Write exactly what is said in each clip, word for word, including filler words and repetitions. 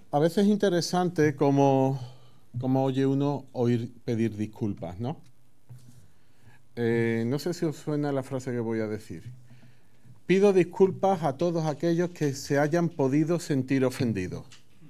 a veces es interesante cómo, cómo oye uno oír pedir disculpas, ¿no? Eh, no sé si os suena la frase que voy a decir. Pido disculpas a todos aquellos que se hayan podido sentir ofendidos.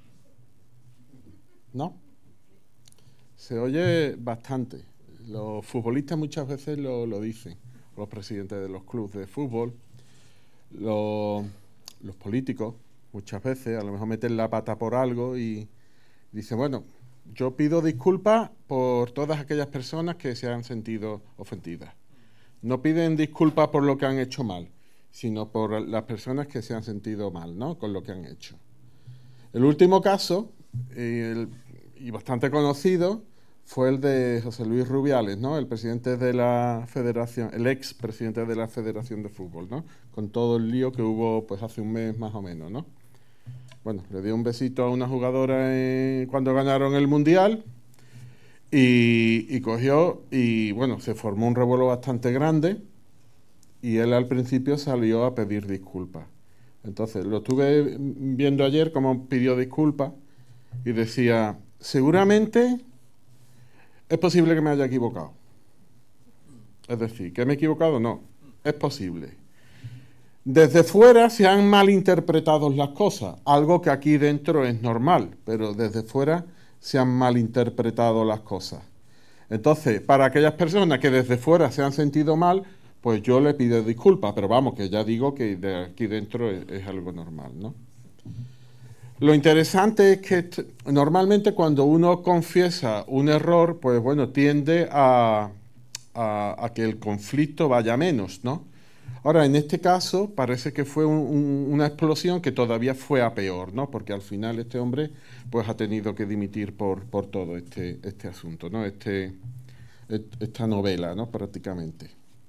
¿No? Se oye bastante. Los futbolistas muchas veces lo, lo dicen, los presidentes de los clubes de fútbol, los, los políticos muchas veces a lo mejor meten la pata por algo y dicen, bueno, yo pido disculpas por todas aquellas personas que se han sentido ofendidas. No piden disculpas por lo que han hecho mal, sino por las personas que se han sentido mal, ¿no?, con lo que han hecho. El último caso, eh, el, y bastante conocido, fue el de José Luis Rubiales, ¿no?, el presidente de la Federación, el ex presidente de la Federación de Fútbol, ¿no?, con todo el lío que hubo pues hace un mes más o menos, ¿no? Bueno, le dio un besito a una jugadora en, cuando ganaron el Mundial y, y cogió y, bueno, se formó un revuelo bastante grande y él al principio salió a pedir disculpas. Entonces, lo estuve viendo ayer cómo pidió disculpas y decía, seguramente es posible que me haya equivocado. Es decir, ¿que me he equivocado? No, es posible. Desde fuera se han malinterpretado las cosas, algo que aquí dentro es normal, pero desde fuera se han malinterpretado las cosas. Entonces, para aquellas personas que desde fuera se han sentido mal, pues yo le pido disculpas, pero vamos, que ya digo que de aquí dentro es, es algo normal, ¿no? Lo interesante es que t- normalmente cuando uno confiesa un error, pues bueno, tiende a, a, a que el conflicto vaya menos, ¿no? Ahora, en este caso, parece que fue un, un, una explosión que todavía fue a peor, ¿no? Porque al final este hombre pues ha tenido que dimitir por, por todo este, este asunto, ¿no? Este, esta novela, ¿no?, prácticamente.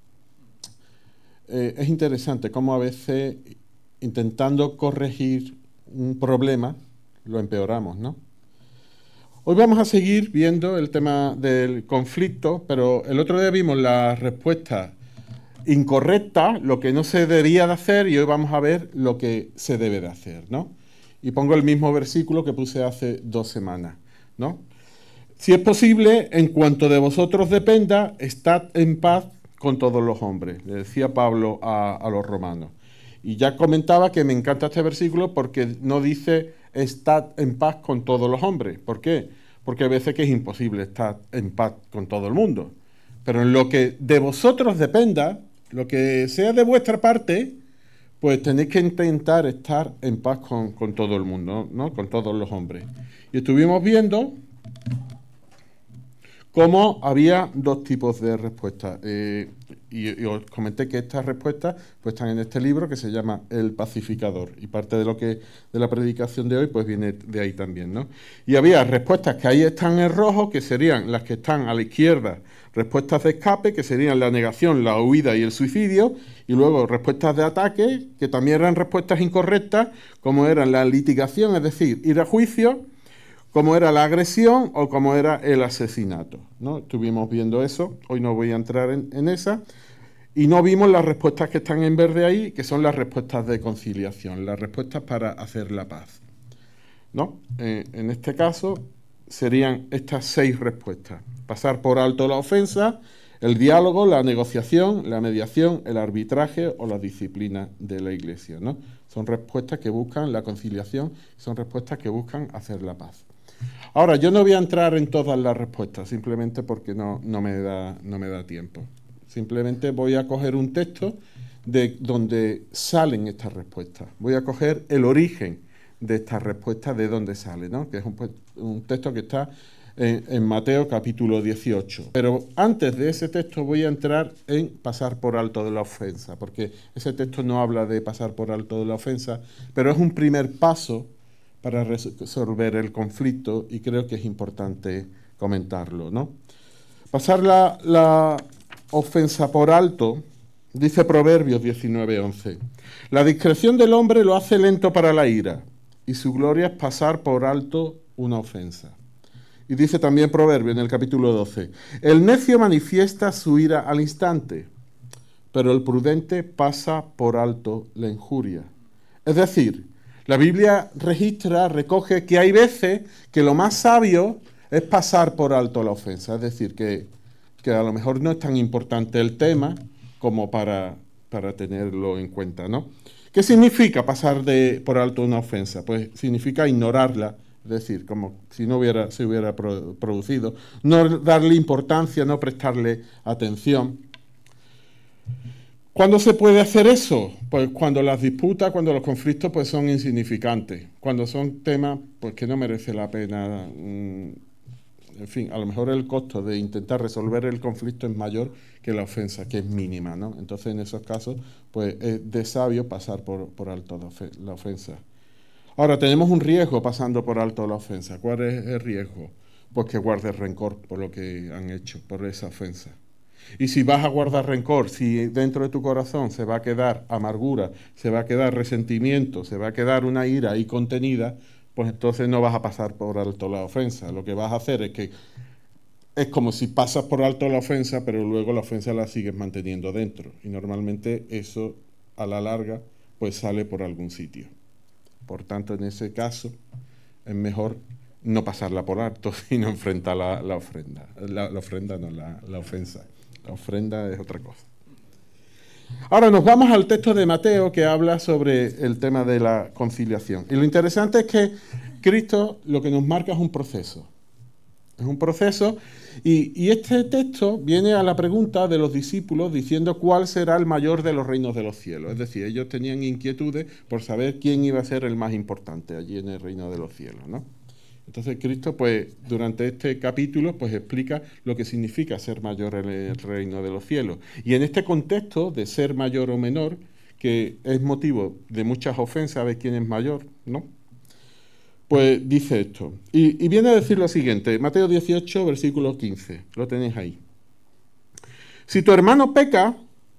Eh, es interesante cómo a veces, intentando corregir un problema, lo empeoramos, ¿no? Hoy vamos a seguir viendo el tema del conflicto, pero el otro día vimos la respuesta incorrecta, lo que no se debía de hacer, y hoy vamos a ver lo que se debe de hacer, ¿no? Y pongo el mismo versículo que puse hace dos semanas, ¿no? Si es posible, en cuanto de vosotros dependa, estad en paz con todos los hombres, le decía Pablo a, a los romanos. Y ya comentaba que me encanta este versículo porque no dice estad en paz con todos los hombres. ¿Por qué? Porque hay veces que es imposible estar en paz con todo el mundo. Pero en lo que de vosotros dependa, lo que sea de vuestra parte, pues tenéis que intentar estar en paz con, con todo el mundo, ¿no?, con todos los hombres. Y estuvimos viendo cómo había dos tipos de respuestas. Eh, y, y os comenté que estas respuestas pues están en este libro que se llama El Pacificador. Y parte de lo que de la predicación de hoy pues viene de ahí también, ¿no? Y había respuestas que ahí están en rojo, que serían las que están a la izquierda, respuestas de escape, que serían la negación, la huida y el suicidio, y luego respuestas de ataque, que también eran respuestas incorrectas, como eran la litigación, es decir, ir a juicio, como era la agresión o como era el asesinato, ¿no? Estuvimos viendo eso, hoy no voy a entrar en, en esa, y no vimos las respuestas que están en verde ahí, que son las respuestas de conciliación, las respuestas para hacer la paz, ¿no? Eh, en este caso serían estas seis respuestas: pasar por alto la ofensa, el diálogo, la negociación, la mediación, el arbitraje o la disciplina de la Iglesia, ¿no? Son respuestas que buscan la conciliación, son respuestas que buscan hacer la paz. Ahora, yo no voy a entrar en todas las respuestas, simplemente porque no, no, me da, no me da tiempo. Simplemente voy a coger un texto de donde salen estas respuestas. Voy a coger el origen de estas respuestas, de dónde sale, ¿no? Que es un, un texto que está en, en Mateo capítulo dieciocho. Pero antes de ese texto voy a entrar en pasar por alto de la ofensa, porque ese texto no habla de pasar por alto de la ofensa, pero es un primer paso para resolver el conflicto y creo que es importante comentarlo, ¿no? Pasar la, la ofensa por alto, dice Proverbios diecinueve once. La discreción del hombre lo hace lento para la ira y su gloria es pasar por alto una ofensa. Y dice también Proverbios en el capítulo doce. El necio manifiesta su ira al instante, pero el prudente pasa por alto la injuria. Es decir, La Biblia registra, recoge que hay veces que lo más sabio es pasar por alto la ofensa, es decir, que, que a lo mejor no es tan importante el tema como para, para tenerlo en cuenta, ¿no? ¿Qué significa pasar de, por alto una ofensa? Pues significa ignorarla, es decir, como si no hubiera, se hubiera pro, producido, no darle importancia, no prestarle atención. ¿Cuándo se puede hacer eso? Pues cuando las disputas, cuando los conflictos pues son insignificantes, cuando son temas pues que no merece la pena, mmm, en fin, a lo mejor el costo de intentar resolver el conflicto es mayor que la ofensa, que es mínima, ¿no? Entonces en esos casos pues es de sabio pasar por, por alto la ofensa. Ahora tenemos un riesgo pasando por alto la ofensa. ¿Cuál es el riesgo? Pues que guardes rencor por lo que han hecho, por esa ofensa. Y si vas a guardar rencor, si dentro de tu corazón se va a quedar amargura, se va a quedar resentimiento, se va a quedar una ira ahí contenida, pues entonces no vas a pasar por alto la ofensa. Lo que vas a hacer es que es como si pasas por alto la ofensa, pero luego la ofensa la sigues manteniendo dentro. Y normalmente eso a la larga pues sale por algún sitio. Por tanto, en ese caso es mejor no pasarla por alto, sino enfrentar la, la ofrenda. La, la ofrenda no, la, la ofensa. La ofrenda es otra cosa. Ahora nos vamos al texto de Mateo que habla sobre el tema de la conciliación. Y lo interesante es que Cristo lo que nos marca es un proceso. Es un proceso y, y este texto viene a la pregunta de los discípulos diciendo cuál será el mayor de los reinos de los cielos. Es decir, ellos tenían inquietudes por saber quién iba a ser el más importante allí en el reino de los cielos, ¿no? Entonces Cristo, pues, durante este capítulo, pues explica lo que significa ser mayor en el reino de los cielos. Y en este contexto de ser mayor o menor, que es motivo de muchas ofensas de quién es mayor, ¿no? Pues dice esto. Y, y viene a decir lo siguiente, Mateo dieciocho, versículo quince. Lo tenéis ahí. Si tu hermano peca,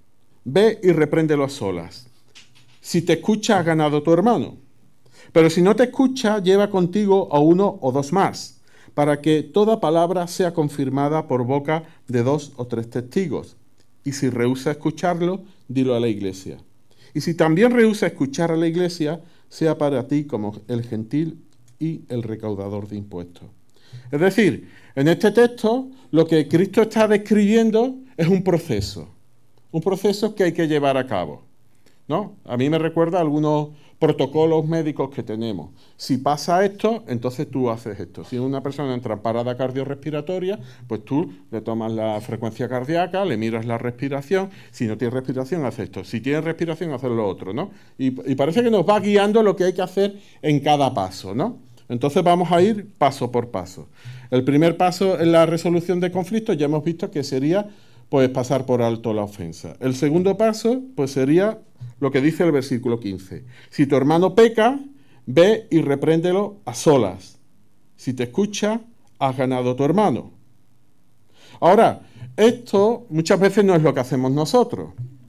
ve y repréndelo a solas. Si te escucha, has ganado tu hermano. Pero si no te escucha, lleva contigo a uno o dos más, para que toda palabra sea confirmada por boca de dos o tres testigos. Y si rehúsa escucharlo, dilo a la iglesia. Y si también rehúsa escuchar a la iglesia, sea para ti como el gentil y el recaudador de impuestos. Es decir, en este texto lo que Cristo está describiendo es un proceso, un proceso que hay que llevar a cabo, ¿no? A mí me recuerda a algunos protocolos médicos que tenemos. Si pasa esto, entonces tú haces esto. Si una persona entra en parada cardiorrespiratoria, pues tú le tomas la frecuencia cardíaca, le miras la respiración. Si no tiene respiración, haces esto. Si tiene respiración, haces lo otro, ¿no? Y, y parece que nos va guiando lo que hay que hacer en cada paso, ¿no? Entonces vamos a ir paso por paso. El primer paso en la resolución de conflictos ya hemos visto que sería pues pasar por alto la ofensa. El segundo paso pues sería lo que dice el versículo quince. Si tu hermano peca, ve y repréndelo a solas. Si te escucha, has ganado tu hermano. Ahora, esto muchas veces no es lo que hacemos nosotros.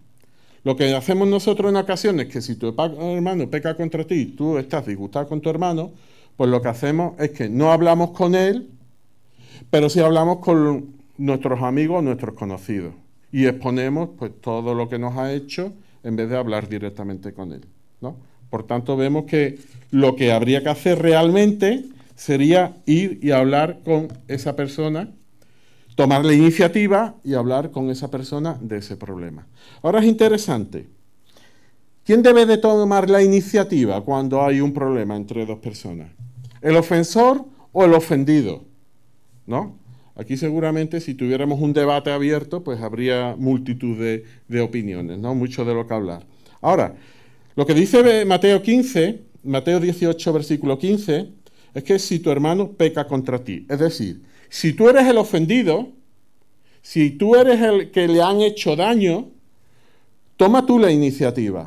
Lo que hacemos nosotros en ocasiones es que si tu hermano peca contra ti, tú estás disgustado con tu hermano, pues lo que hacemos es que no hablamos con él, pero sí hablamos con nuestros amigos, nuestros conocidos. Y exponemos pues todo lo que nos ha hecho en vez de hablar directamente con él, ¿no? Por tanto, vemos que lo que habría que hacer realmente sería ir y hablar con esa persona, tomar la iniciativa y hablar con esa persona de ese problema. Ahora es interesante. ¿Quién debe de tomar la iniciativa cuando hay un problema entre dos personas? ¿El ofensor o el ofendido? ¿No? Aquí seguramente si tuviéramos un debate abierto, pues habría multitud de, de opiniones, ¿no? Mucho de lo que hablar. Ahora, lo que dice Mateo quince, Mateo dieciocho, versículo quince, es que si tu hermano peca contra ti, es decir, si tú eres el ofendido, si tú eres el que le han hecho daño, toma tú la iniciativa.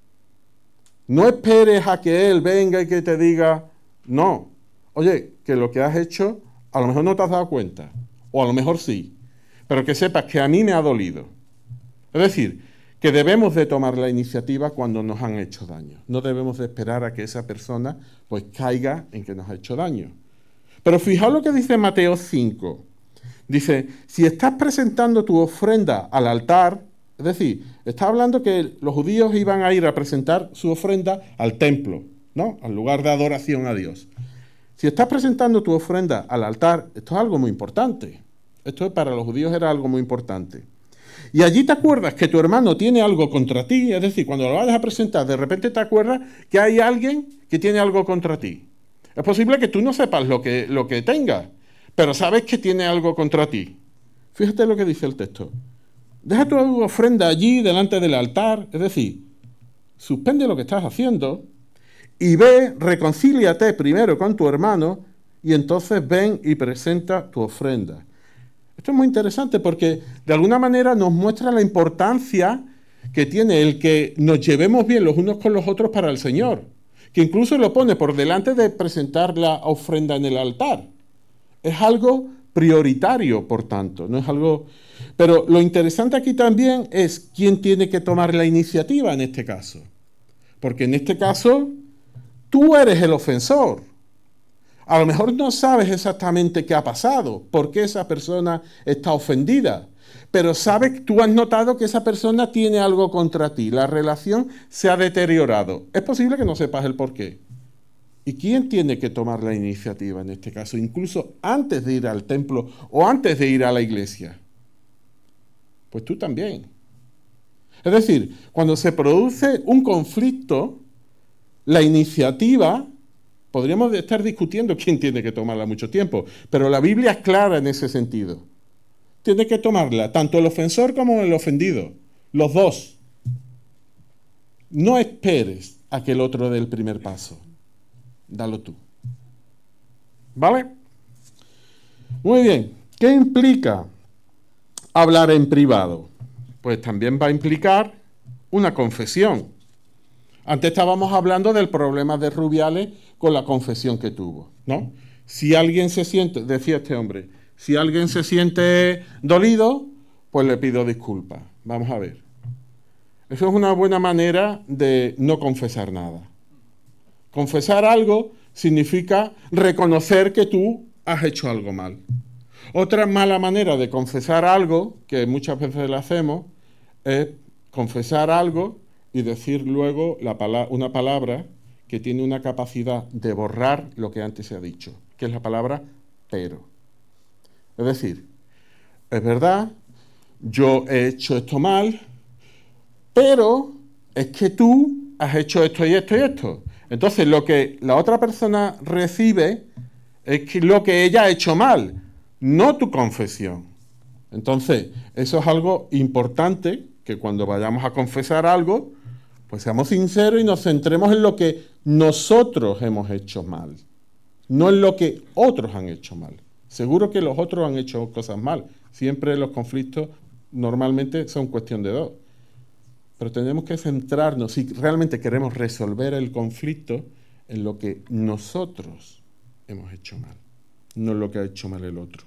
No esperes a que él venga y que te diga, no, oye, que lo que has hecho a lo mejor no te has dado cuenta, o a lo mejor sí, pero que sepas que a mí me ha dolido. Es decir, que debemos de tomar la iniciativa cuando nos han hecho daño. No debemos de esperar a que esa persona pues caiga en que nos ha hecho daño. Pero fijaos lo que dice Mateo cinco. Dice, si estás presentando tu ofrenda al altar, es decir, está hablando que los judíos iban a ir a presentar su ofrenda al templo, ¿no? Al lugar de adoración a Dios. Si estás presentando tu ofrenda al altar, esto es algo muy importante. Esto para los judíos era algo muy importante. Y allí te acuerdas que tu hermano tiene algo contra ti, es decir, cuando lo vayas a presentar, de repente te acuerdas que hay alguien que tiene algo contra ti. Es posible que tú no sepas lo que, lo que tenga, pero sabes que tiene algo contra ti. Fíjate lo que dice el texto. Deja tu ofrenda allí delante del altar, es decir, suspende lo que estás haciendo y ve, reconcíliate primero con tu hermano y entonces ven y presenta tu ofrenda. Esto es muy interesante porque de alguna manera nos muestra la importancia que tiene el que nos llevemos bien los unos con los otros para el Señor, que incluso lo pone por delante de presentar la ofrenda en el altar. Es algo prioritario, por tanto, no es algo... Pero lo interesante aquí también es quién tiene que tomar la iniciativa en este caso. Porque en este caso, tú eres el ofensor. A lo mejor no sabes exactamente qué ha pasado, por qué esa persona está ofendida, pero sabes, tú has notado que esa persona tiene algo contra ti, la relación se ha deteriorado. Es posible que no sepas el por qué. ¿Y quién tiene que tomar la iniciativa en este caso, incluso antes de ir al templo o antes de ir a la iglesia? Pues tú también. Es decir, cuando se produce un conflicto, la iniciativa, podríamos estar discutiendo quién tiene que tomarla mucho tiempo, pero la Biblia es clara en ese sentido. Tiene que tomarla tanto el ofensor como el ofendido, los dos. No esperes a que el otro dé el primer paso. Dalo tú. ¿Vale? Muy bien. ¿Qué implica hablar en privado? Pues también va a implicar una confesión. Antes estábamos hablando del problema de Rubiales con la confesión que tuvo, ¿no? Si alguien se siente, decía este hombre, si alguien se siente dolido, pues le pido disculpas. Vamos a ver. Eso es una buena manera de no confesar nada. Confesar algo significa reconocer que tú has hecho algo mal. Otra mala manera de confesar algo, que muchas veces lo hacemos, es confesar algo y decir luego la pala- una palabra que tiene una capacidad de borrar lo que antes se ha dicho, que es la palabra pero. Es decir, es verdad, yo he hecho esto mal, pero es que tú has hecho esto y esto y esto. Entonces, lo que la otra persona recibe es que lo que ella ha hecho mal, no tu confesión. Entonces, eso es algo importante, que cuando vayamos a confesar algo, pues seamos sinceros y nos centremos en lo que nosotros hemos hecho mal, no en lo que otros han hecho mal. Seguro que los otros han hecho cosas mal. Siempre los conflictos normalmente son cuestión de dos. Pero tenemos que centrarnos, si realmente queremos resolver el conflicto, en lo que nosotros hemos hecho mal, no en lo que ha hecho mal el otro.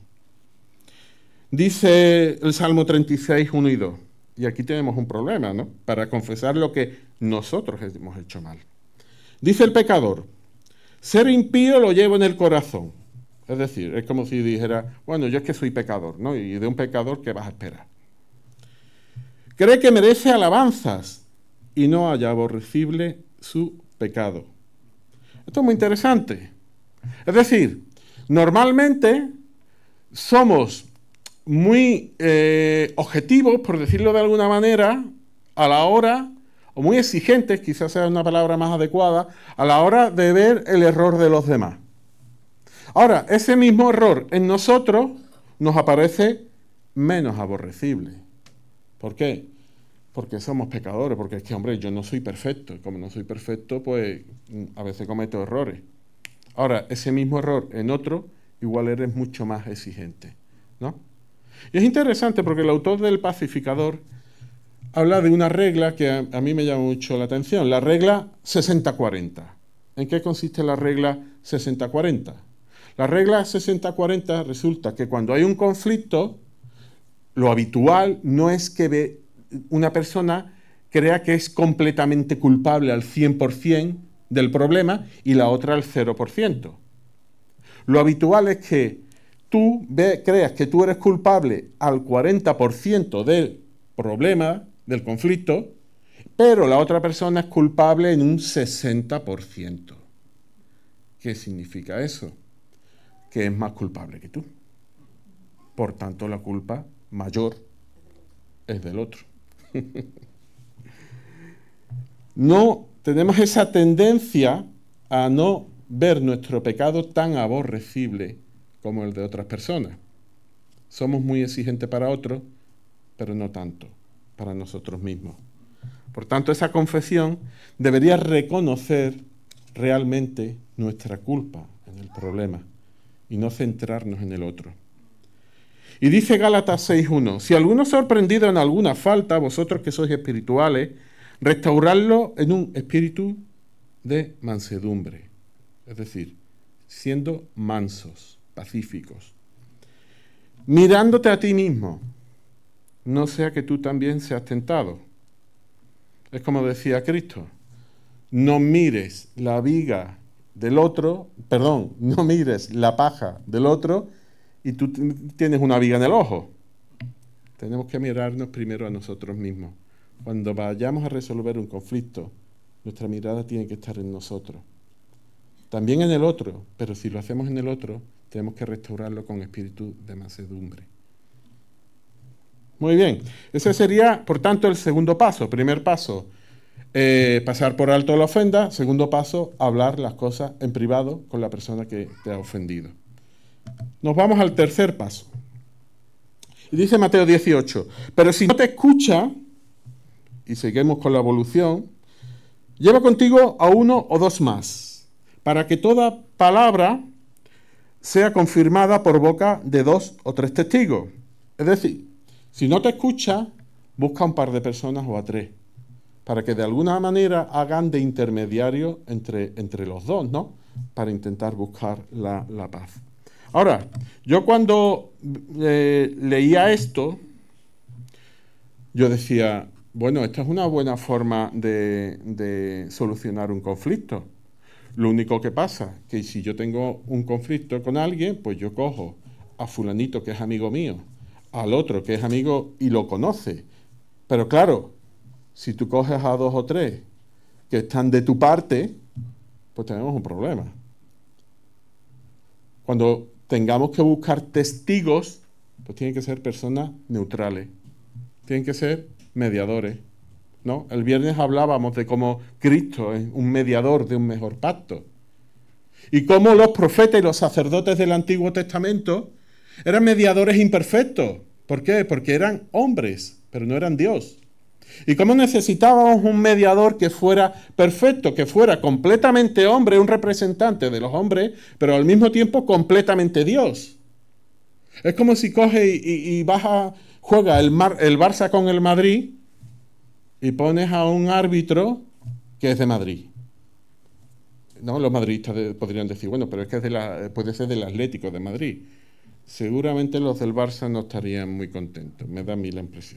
Dice el Salmo treinta y seis, uno y dos, y aquí tenemos un problema, ¿no? Para confesar lo que nosotros hemos hecho mal. Dice el pecador, ser impío lo llevo en el corazón. Es decir, es como si dijera, bueno, yo es que soy pecador, ¿no? Y de un pecador, ¿qué vas a esperar? Cree que merece alabanzas y no haya aborrecible su pecado. Esto es muy interesante. Es decir, normalmente somos muy eh, objetivos, por decirlo de alguna manera, a la hora, o muy exigentes, quizás sea una palabra más adecuada, a la hora de ver el error de los demás. Ahora, ese mismo error en nosotros nos aparece menos aborrecible. ¿Por qué? Porque somos pecadores, porque es que, hombre, yo no soy perfecto. Y como no soy perfecto, pues a veces cometo errores. Ahora, ese mismo error en otro, igual eres mucho más exigente, ¿no? Y es interesante porque el autor del Pacificador habla de una regla que a, a mí me llama mucho la atención, la regla sesenta cuarenta. ¿En qué consiste la regla sesenta cuarenta? La regla sesenta cuarenta resulta que cuando hay un conflicto, lo habitual no es que ve una persona crea que es completamente culpable al cien por ciento del problema y la otra al cero por ciento. Lo habitual es que tú ve, creas que tú eres culpable al cuarenta por ciento del problema, del conflicto, pero la otra persona es culpable en un sesenta por ciento. ¿Qué significa eso? Que es más culpable que tú. Por tanto, la culpa mayor es del otro. No tenemos esa tendencia a no ver nuestro pecado tan aborrecible como el de otras personas. Somos muy exigentes para otros, pero no tanto para nosotros mismos. Por tanto, esa confesión debería reconocer realmente nuestra culpa en el problema y no centrarnos en el otro. Y dice Gálatas seis uno, si alguno es sorprendido en alguna falta, vosotros que sois espirituales, restauradlo en un espíritu de mansedumbre, es decir, siendo mansos, pacíficos, mirándote a ti mismo, no sea que tú también seas tentado. Es como decía Cristo, no mires la viga del otro, perdón, no mires la paja del otro y tú tienes una viga en el ojo. Tenemos que mirarnos primero a nosotros mismos. Cuando vayamos a resolver un conflicto, nuestra mirada tiene que estar en nosotros. También en el otro, pero si lo hacemos en el otro, tenemos que restaurarlo con espíritu de mansedumbre. Muy bien, ese sería, por tanto, el segundo paso. Primer paso, eh, pasar por alto la ofenda. Segundo paso, hablar las cosas en privado con la persona que te ha ofendido. Nos vamos al tercer paso. Y dice Mateo dieciocho, pero si no te escucha, y seguimos con la evolución, lleva contigo a uno o dos más, para que toda palabra sea confirmada por boca de dos o tres testigos. Es decir, si no te escucha, busca un par de personas o a tres, para que de alguna manera hagan de intermediario entre, entre los dos, ¿no? Para intentar buscar la, la paz. Ahora, yo cuando eh, leía esto, yo decía, bueno, esta es una buena forma de, de solucionar un conflicto. Lo único que pasa, que si yo tengo un conflicto con alguien, pues yo cojo a fulanito que es amigo mío, al otro que es amigo y lo conoce. Pero claro, si tú coges a dos o tres que están de tu parte, pues tenemos un problema. Cuando tengamos que buscar testigos, pues tienen que ser personas neutrales, tienen que ser mediadores, ¿no? El viernes hablábamos de cómo Cristo es un mediador de un mejor pacto. Y cómo los profetas y los sacerdotes del Antiguo Testamento eran mediadores imperfectos. ¿Por qué? Porque eran hombres, pero no eran Dios. Y cómo necesitábamos un mediador que fuera perfecto, que fuera completamente hombre, un representante de los hombres, pero al mismo tiempo completamente Dios. Es como si coge y, y, y vas a, juega el, Mar, el Barça con el Madrid y pones a un árbitro que es de Madrid. No, los madridistas de, podrían decir, bueno, pero es que es de la, puede ser del Atlético de Madrid. Seguramente los del Barça no estarían muy contentos, me da a mí la impresión.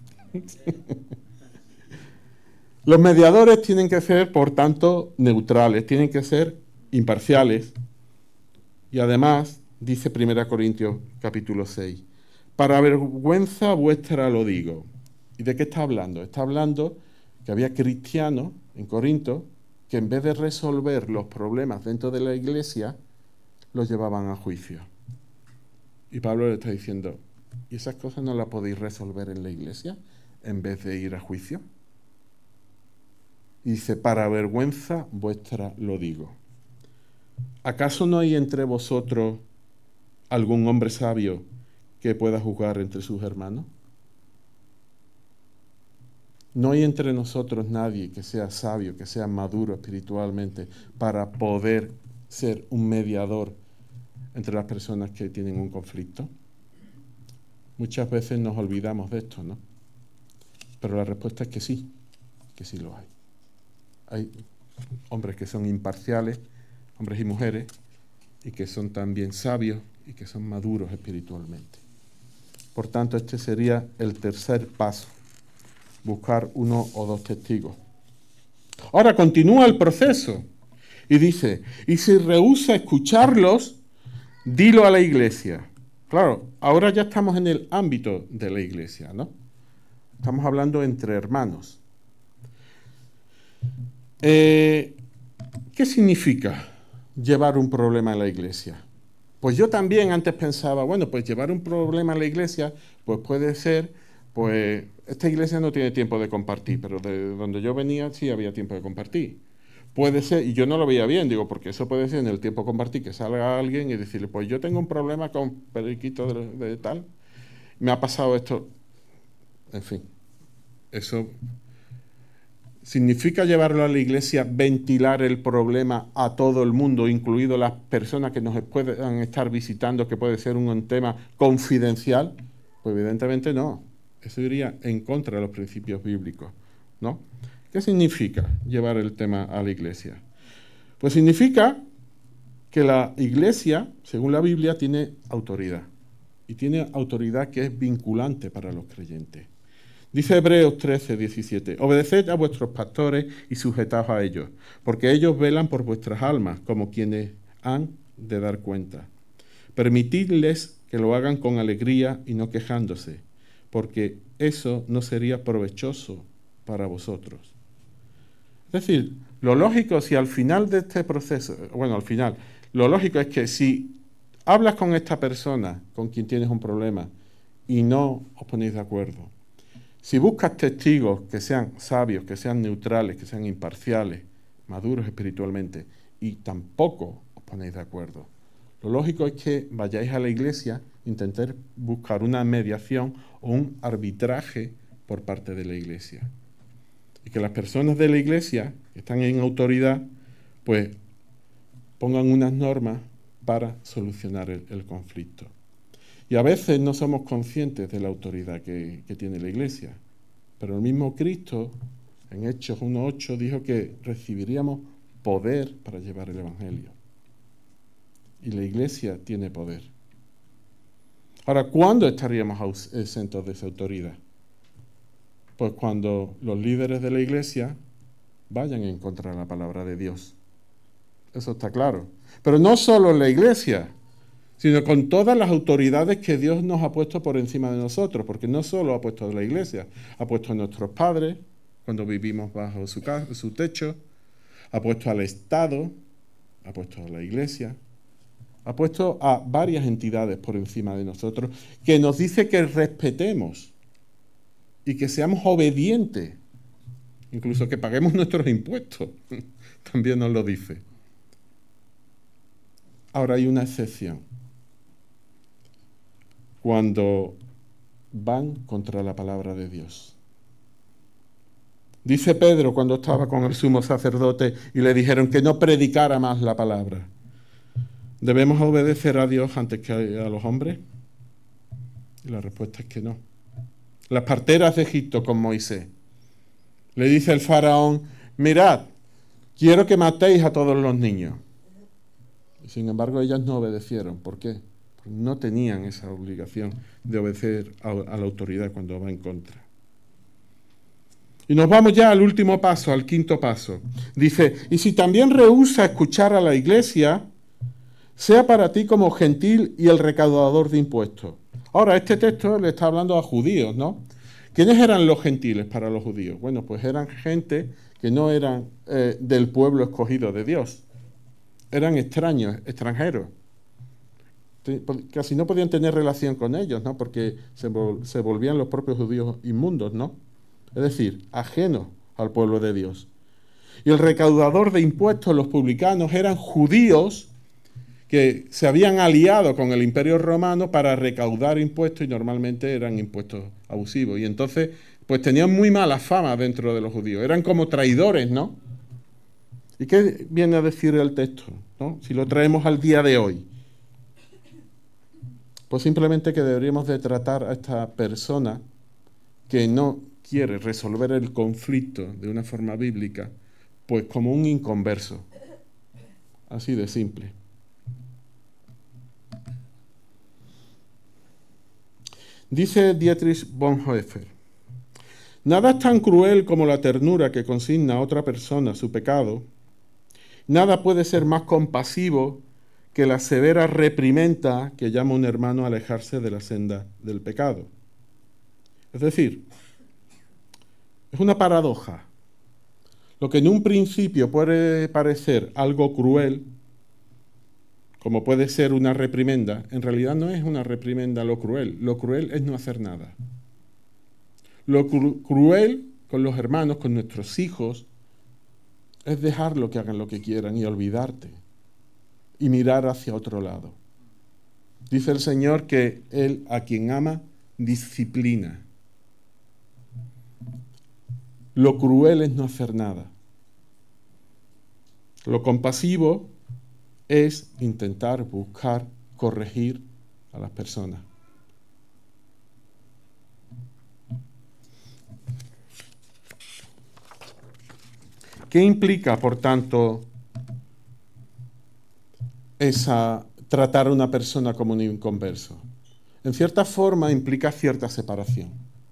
Los mediadores tienen que ser, por tanto, neutrales, tienen que ser imparciales. Y además, dice primera Corintios capítulo seis, para vergüenza vuestra lo digo. ¿Y de qué está hablando? Está hablando que había cristianos en Corinto que en vez de resolver los problemas dentro de la iglesia, los llevaban a juicio. Y Pablo le está diciendo, ¿y esas cosas no las podéis resolver en la iglesia en vez de ir a juicio? Y dice, para vergüenza vuestra lo digo. ¿Acaso no hay entre vosotros algún hombre sabio que pueda juzgar entre sus hermanos? No hay entre nosotros nadie que sea sabio, que sea maduro espiritualmente para poder ser un mediador entre las personas que tienen un conflicto. Muchas veces nos olvidamos de esto, ¿no? Pero la respuesta es que sí, que sí lo hay. Hay hombres que son imparciales, hombres y mujeres, y que son también sabios y que son maduros espiritualmente. Por tanto, este sería el tercer paso, buscar uno o dos testigos. Ahora continúa el proceso y dice, y si rehúsa escucharlos, dilo a la iglesia. Claro, ahora ya estamos en el ámbito de la iglesia, ¿no? Estamos hablando entre hermanos. Eh, ¿Qué significa llevar un problema a la iglesia? Pues yo también antes pensaba, bueno, pues llevar un problema a la iglesia, pues puede ser, pues esta iglesia no tiene tiempo de compartir, pero de donde yo venía sí había tiempo de compartir. Puede ser, y yo no lo veía bien, digo, porque eso puede ser en el tiempo de compartir que salga alguien y decirle, pues yo tengo un problema con periquito de, de tal, me ha pasado esto, en fin, eso significa llevarlo a la iglesia, ventilar el problema a todo el mundo, incluido las personas que nos puedan estar visitando, que puede ser un tema confidencial. Pues evidentemente no, eso iría en contra de los principios bíblicos, ¿no? ¿Qué significa llevar el tema a la iglesia? Pues significa que la iglesia, según la Biblia, tiene autoridad, y tiene autoridad que es vinculante para los creyentes. Dice Hebreos trece, diecisiete, obedeced a vuestros pastores y sujetaos a ellos, porque ellos velan por vuestras almas, como quienes han de dar cuenta. Permitidles que lo hagan con alegría y no quejándose, porque eso no sería provechoso para vosotros. Es decir, lo lógico, si al final de este proceso, bueno, al final, lo lógico es que si hablas con esta persona con quien tienes un problema y no os ponéis de acuerdo, si buscas testigos que sean sabios, que sean neutrales, que sean imparciales, maduros espiritualmente, y tampoco os ponéis de acuerdo, lo lógico es que vayáis a la iglesia, intentar buscar una mediación o un arbitraje por parte de la iglesia. Y que las personas de la iglesia, que están en autoridad, pues pongan unas normas para solucionar el, el conflicto. Y a veces no somos conscientes de la autoridad que, que tiene la iglesia. Pero el mismo Cristo, en Hechos uno ocho, dijo que recibiríamos poder para llevar el Evangelio. Y la iglesia tiene poder. Ahora, ¿cuándo estaríamos exentos de esa autoridad? Pues cuando los líderes de la iglesia vayan en contra de la palabra de Dios. Eso está claro. Pero no solo en la iglesia, sino con todas las autoridades que Dios nos ha puesto por encima de nosotros, porque no solo ha puesto a la iglesia, ha puesto a nuestros padres cuando vivimos bajo su, casa, su techo, ha puesto al Estado, ha puesto a la iglesia, ha puesto a varias entidades por encima de nosotros, que nos dice que respetemos y que seamos obedientes, incluso que paguemos nuestros impuestos, también nos lo dice. Ahora hay una excepción. Cuando van contra la palabra de Dios. Dice Pedro cuando estaba con el sumo sacerdote y le dijeron que no predicara más la palabra. ¿Debemos obedecer a Dios antes que a los hombres? Y la respuesta es que no. Las parteras de Egipto con Moisés. Le dice el faraón, mirad, quiero que matéis a todos los niños. Y sin embargo, ellas no obedecieron. ¿Por qué? Porque no tenían esa obligación de obedecer a, a la autoridad cuando va en contra. Y nos vamos ya al último paso, al quinto paso. Dice, y si también rehúsa escuchar a la iglesia, sea para ti como gentil y el recaudador de impuestos. Ahora, este texto le está hablando a judíos, ¿no? ¿Quiénes eran los gentiles para los judíos? Bueno, pues eran gente que no eran eh, del pueblo escogido de Dios. Eran extraños, extranjeros. Casi no podían tener relación con ellos, ¿no? Porque se, vol- se volvían los propios judíos inmundos, ¿no? Es decir, ajenos al pueblo de Dios. Y el recaudador de impuestos, los publicanos, eran judíos que se habían aliado con el Imperio Romano para recaudar impuestos y normalmente eran impuestos abusivos. Y entonces, pues tenían muy mala fama dentro de los judíos. Eran como traidores, ¿no? ¿Y qué viene a decir el texto, ¿no? Si lo traemos al día de hoy. Pues simplemente que deberíamos de tratar a esta persona que no quiere resolver el conflicto de una forma bíblica, pues como un inconverso. Así de simple. Dice Dietrich Bonhoeffer, nada es tan cruel como la ternura que consigna a otra persona su pecado. Nada puede ser más compasivo que la severa reprimenda que llama un hermano a alejarse de la senda del pecado. Es decir, es una paradoja. Lo que en un principio puede parecer algo cruel, como puede ser una reprimenda, en realidad no es una reprimenda lo cruel. Lo cruel es no hacer nada. Lo cru- cruel con los hermanos, con nuestros hijos, es dejarlo que hagan lo que quieran y olvidarte y mirar hacia otro lado. Dice el Señor que Él, a quien ama, disciplina. Lo cruel es no hacer nada. Lo compasivo es intentar buscar corregir a las personas. ¿Qué implica, por tanto, esa tratar a una persona como un inconverso? En cierta forma implica cierta separación.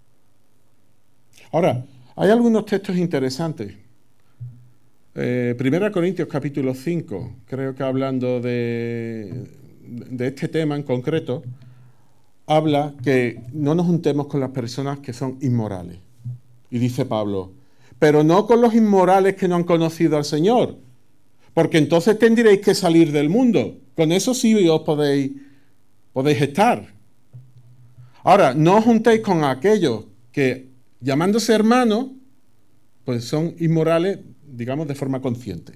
Ahora, hay algunos textos interesantes. Eh, Primera Corintios capítulo cinco, creo que hablando de, de este tema en concreto, habla que no nos juntemos con las personas que son inmorales. Y dice Pablo, pero no con los inmorales que no han conocido al Señor, porque entonces tendréis que salir del mundo. Con eso sí os podéis, podéis estar. Ahora, no os juntéis con aquellos que, llamándose hermanos, pues son inmorales, digamos, de forma consciente.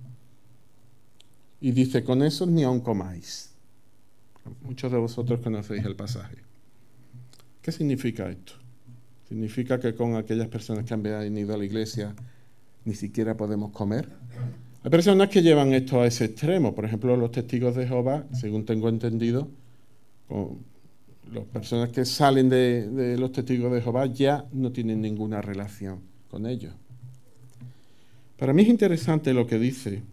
Y dice, con esos ni aun comáis. Muchos de vosotros conocéis el pasaje. ¿Qué significa esto? ¿Significa que con aquellas personas que han venido a la iglesia ni siquiera podemos comer? Hay personas que llevan esto a ese extremo. Por ejemplo, los testigos de Jehová, según tengo entendido, las personas que salen de, de los testigos de Jehová ya no tienen ninguna relación con ellos. Para mí es interesante lo que dice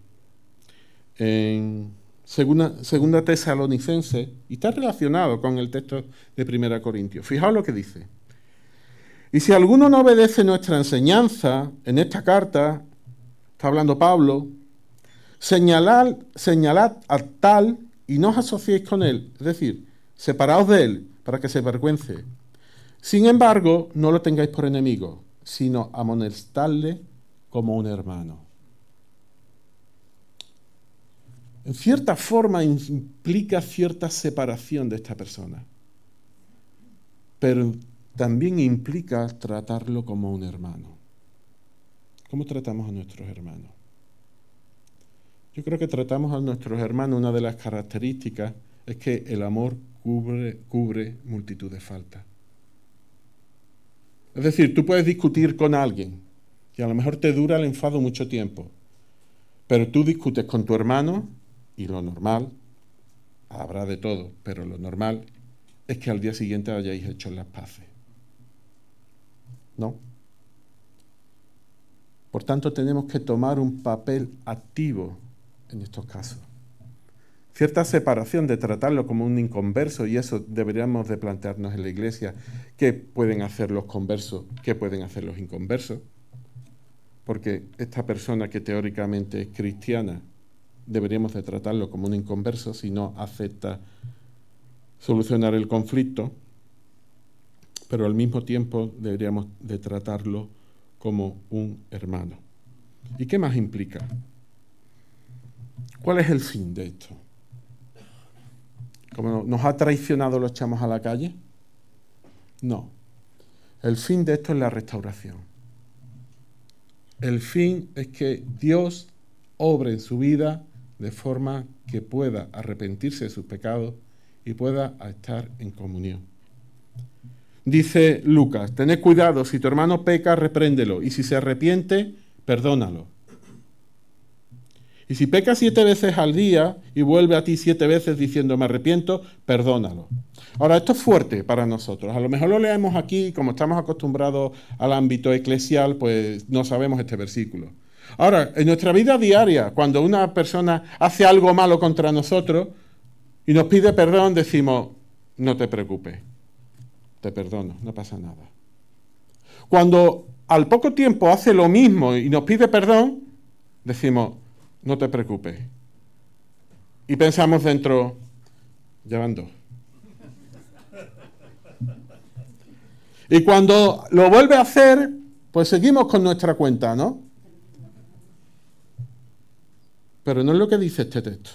en segunda, segunda Tesalonicense, y está relacionado con el texto de Primera Corintios. Fijaos lo que dice. Y si alguno no obedece nuestra enseñanza, en esta carta, está hablando Pablo, señalad, señalad a tal y no os asociéis con él, es decir, separaos de él para que se avergüence. Sin embargo, no lo tengáis por enemigo, sino amonestadle como un hermano. En cierta forma implica cierta separación de esta persona, pero también implica tratarlo como un hermano. ¿Cómo tratamos a nuestros hermanos? Yo creo que tratamos a nuestros hermanos, una de las características es que el amor cubre, cubre multitud de faltas. Es decir, tú puedes discutir con alguien y a lo mejor te dura el enfado mucho tiempo, pero tú discutes con tu hermano y lo normal, habrá de todo, pero lo normal es que al día siguiente hayáis hecho las paces. ¿No? Por tanto, tenemos que tomar un papel activo en estos casos. Cierta separación de tratarlo como un inconverso, y eso deberíamos de plantearnos en la iglesia. ¿Qué pueden hacer los conversos? ¿Qué pueden hacer los inconversos? Porque esta persona que teóricamente es cristiana, deberíamos de tratarlo como un inconverso si no acepta solucionar el conflicto, pero al mismo tiempo deberíamos de tratarlo como un hermano. ¿Y qué más implica? ¿Cuál es el fin de esto? ¿Como nos ha traicionado, lo echamos a la calle? No. El fin de esto es la restauración. El fin es que Dios obre en su vida de forma que pueda arrepentirse de sus pecados y pueda estar en comunión. Dice Lucas, tened cuidado, si tu hermano peca, repréndelo, y si se arrepiente, perdónalo. Y si peca siete veces al día y vuelve a ti siete veces diciendo me arrepiento, perdónalo. Ahora, esto es fuerte para nosotros. A lo mejor lo leemos aquí y como estamos acostumbrados al ámbito eclesial, pues no sabemos este versículo. Ahora, en nuestra vida diaria, cuando una persona hace algo malo contra nosotros y nos pide perdón, decimos, no te preocupes, te perdono, no pasa nada. Cuando al poco tiempo hace lo mismo y nos pide perdón, decimos, no te preocupes. Y pensamos dentro, ya van dos. Y cuando lo vuelve a hacer, pues seguimos con nuestra cuenta, ¿no? Pero no es lo que dice este texto.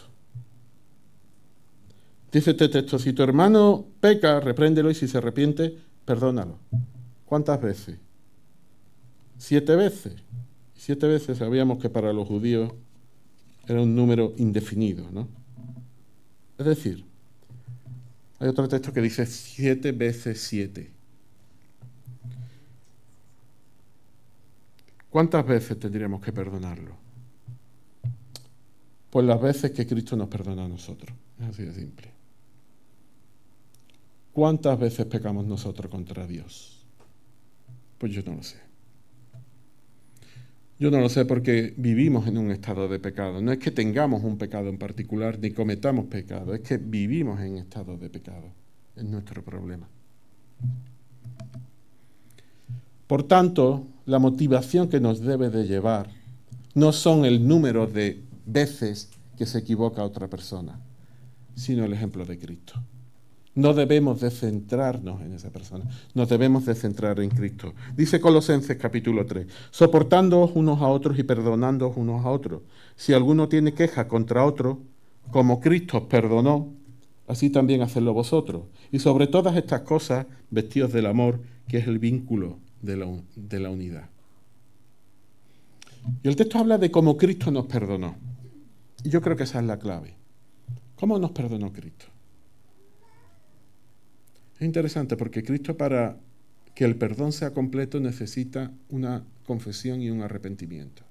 Dice este texto, si tu hermano peca, repréndelo y si se arrepiente, perdónalo. ¿Cuántas veces? Siete veces. Siete veces sabíamos que para los judíos era un número indefinido, ¿no? Es decir, hay otro texto que dice siete veces siete. ¿Cuántas veces tendríamos que perdonarlo? Pues las veces que Cristo nos perdona a nosotros. Es así de simple. ¿Cuántas veces pecamos nosotros contra Dios? Pues yo no lo sé. Yo no lo sé porque vivimos en un estado de pecado. No es que tengamos un pecado en particular ni cometamos pecado, es que vivimos en estado de pecado. Es nuestro problema. Por tanto, la motivación que nos debe de llevar no son el número de veces que se equivoca otra persona, sino el ejemplo de Cristo. No debemos de centrarnos en esa persona, nos debemos de centrar en Cristo. Dice Colosenses capítulo tres, soportándoos unos a otros y perdonándoos unos a otros. Si alguno tiene queja contra otro, como Cristo os perdonó, así también hacedlo vosotros. Y sobre todas estas cosas, vestidos del amor, que es el vínculo de la, de la unidad. Y el texto habla de cómo Cristo nos perdonó. Y yo creo que esa es la clave. ¿Cómo nos perdonó Cristo? Es interesante porque Cristo, para que el perdón sea completo, necesita una confesión y un arrepentimiento.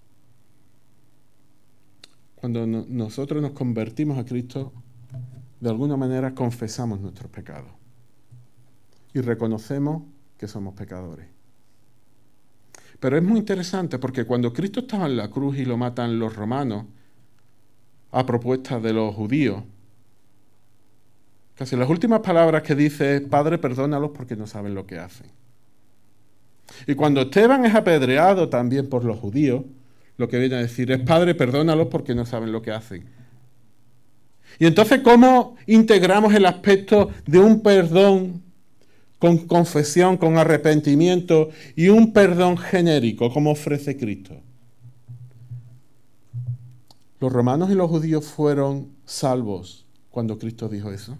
Cuando no, nosotros nos convertimos a Cristo, de alguna manera confesamos nuestros pecados y reconocemos que somos pecadores. Pero es muy interesante porque cuando Cristo estaba en la cruz y lo matan los romanos, a propuesta de los judíos, casi las últimas palabras que dice es, Padre, perdónalos porque no saben lo que hacen. Y cuando Esteban es apedreado también por los judíos, lo que viene a decir es, Padre, perdónalos porque no saben lo que hacen. Y entonces, ¿cómo integramos el aspecto de un perdón con confesión, con arrepentimiento y un perdón genérico, como ofrece Cristo? ¿Los romanos y los judíos fueron salvos cuando Cristo dijo eso?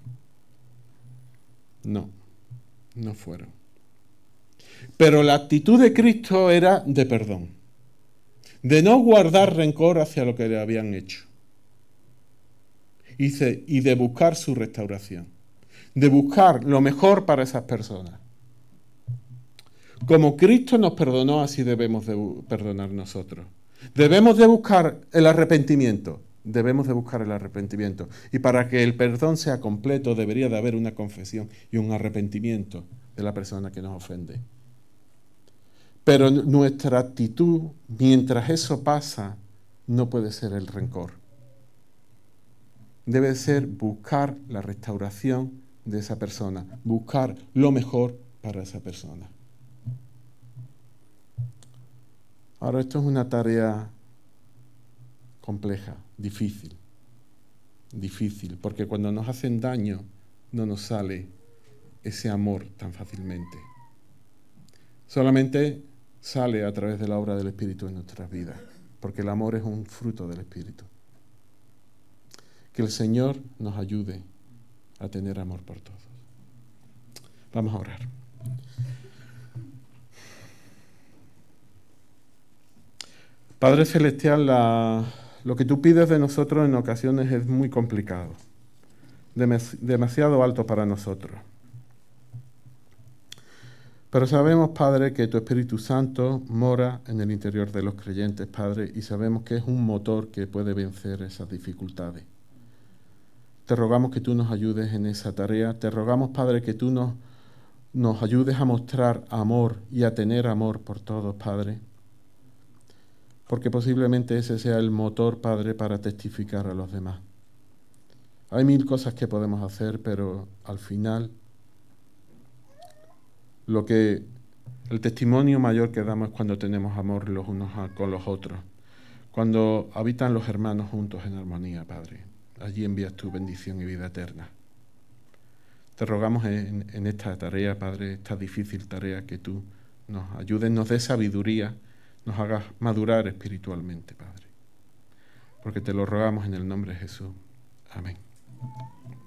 No, no fueron. Pero la actitud de Cristo era de perdón, de no guardar rencor hacia lo que le habían hecho y de, y de buscar su restauración, de buscar lo mejor para esas personas. Como Cristo nos perdonó, así debemos de perdonar nosotros. Debemos de buscar el arrepentimiento. Debemos de buscar el arrepentimiento. Y para que el perdón sea completo, debería de haber una confesión y un arrepentimiento de la persona que nos ofende. Pero nuestra actitud, mientras eso pasa, no puede ser el rencor. Debe ser buscar la restauración de esa persona, buscar lo mejor para esa persona. Ahora, esto es una tarea compleja, difícil, difícil, porque cuando nos hacen daño no nos sale ese amor tan fácilmente. Solamente sale a través de la obra del Espíritu en nuestras vidas, porque el amor es un fruto del Espíritu. Que el Señor nos ayude a tener amor por todos. Vamos a orar. Padre Celestial, la, lo que tú pides de nosotros en ocasiones es muy complicado, demas, demasiado alto para nosotros. Pero sabemos, Padre, que tu Espíritu Santo mora en el interior de los creyentes, Padre, y sabemos que es un motor que puede vencer esas dificultades. Te rogamos que tú nos ayudes en esa tarea. Te rogamos, Padre, que tú nos, nos ayudes a mostrar amor y a tener amor por todos, Padre. Porque posiblemente ese sea el motor, Padre, para testificar a los demás. Hay mil cosas que podemos hacer, pero al final lo que el testimonio mayor que damos es cuando tenemos amor los unos con los otros, cuando habitan los hermanos juntos en armonía, Padre. Allí envías tu bendición y vida eterna. Te rogamos en, en esta tarea, Padre, esta difícil tarea, que tú nos ayudes, nos des sabiduría, nos hagas madurar espiritualmente, Padre. porque te lo rogamos en el nombre de Jesús. Amén.